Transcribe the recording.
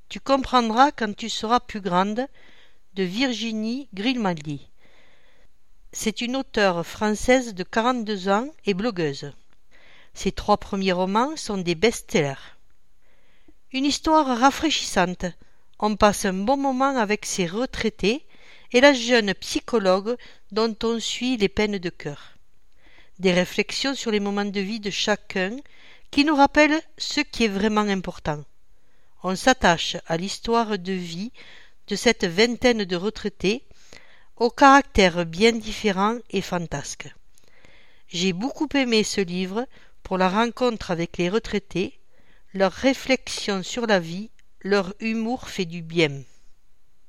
Tu comprendras quand tu seras plus grande, de Virginie Grimaldi. C'est une auteure française de 42 ans et blogueuse. Ses 3 premiers romans sont des best-sellers. Une histoire rafraîchissante. On passe un bon moment avec ces retraités et la jeune psychologue dont on suit les peines de cœur. Des réflexions sur les moments de vie de chacun qui nous rappellent ce qui est vraiment important. On s'attache à l'histoire de vie de cette vingtaine de retraités, au caractère bien différent et fantasque. J'ai beaucoup aimé ce livre pour la rencontre avec les retraités, leurs réflexions sur la vie, leur humour fait du bien.